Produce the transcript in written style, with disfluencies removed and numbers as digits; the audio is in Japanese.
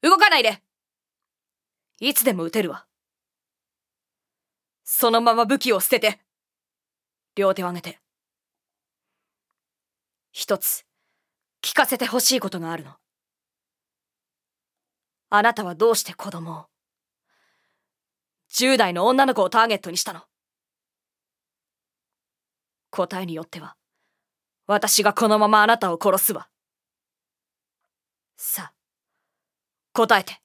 動かないで。いつでも撃てるわ。そのまま武器を捨てて。両手を上げて。一つ、聞かせてほしいことがあるの。あなたはどうして子供を、10代の女の子をターゲットにしたの？答えによっては、私がこのままあなたを殺すわ。さあ、答えて。